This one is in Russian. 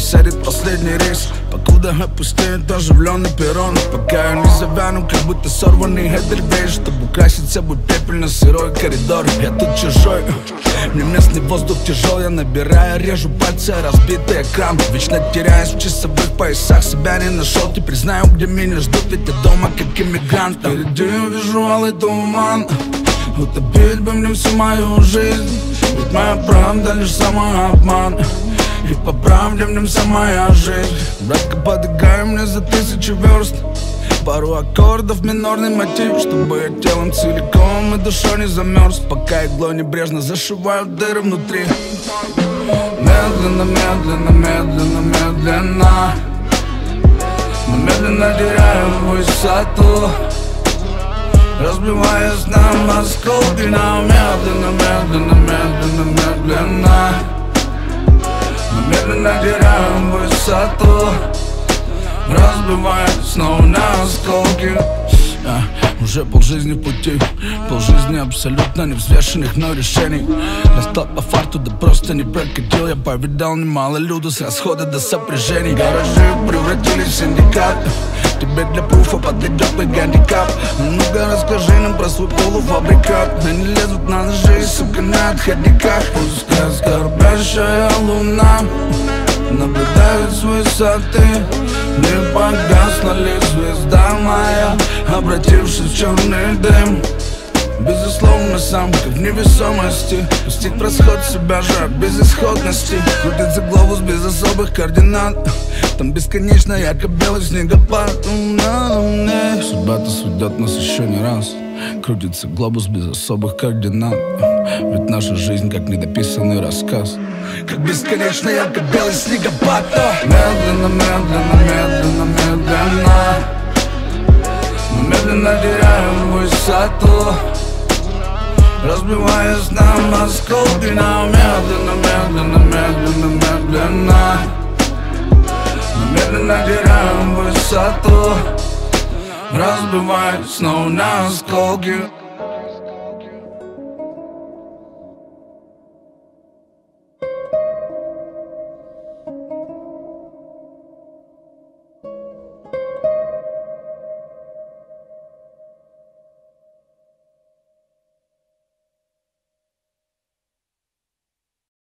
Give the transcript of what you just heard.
сядет последний рейс. Покуда опустеет оживленный перрон, пока я не завяну, как будто сорванный эдельвейс, чтобы украсить собой пепельно-сырой коридор. Я тут чужой, мне местный воздух тяжел. Я набираю, режу пальцы, разбитый экран. Вечно теряюсь в часовых поясах, себя не нашел. Теперь знаю, где меня ждут, ведь я дома как иммигрант. Впереди я вижу алый туман, утопить бы мне всю мою жизнь. Ведь моя правда лишь самообман, и по правде в нем вся моя жизнь. Братка, подыграй мне за 1000 верст, пару аккордов, минорный мотив, чтобы я телом целиком и душой не замерз. Пока иглой небрежно зашиваю дыры внутри. Медленно, медленно, медленно, медленно, мы медленно теряем высоту, разбиваясь на осколки. Но медленно, медленно, медленно, медленно, мы медленно теряем высоту, разбиваясь снова на осколки. Уже полжизни в пути, полжизни абсолютно невзвешенных мной решений. Настал по фарту, да просто не прокатил. Я повидал немало люду с расхода до сопряжений. Гаражи превратились в синдикат, тебе для пруфа подойдет мой гандикап. Ну-ка расскажи нам про свой полуфабрикат. Они лезут на ножи, сука, на отходниках. Пускай скорбящая луна наблюдает с высоты, не погасла ли звезда моя, обратившись в черный дым. Безусловно, сам как в невесомости, пустить в расход себя же от безысходности. Крутится глобус без особых координат, там бесконечно ярко белый снегопад. Судьба-то сведет нас еще не раз, крутится глобус без особых координат. Ведь наша жизнь как недописанный рассказ, как бесконечно ярко белый снегопад. Медленно, медленно, медленно, медленно, мы медленно теряем высоту, разбиваясь на осколки. Но медленно, медленно, медленно, медленно, мы медленно теряем высоту, разбиваясь снова на осколки.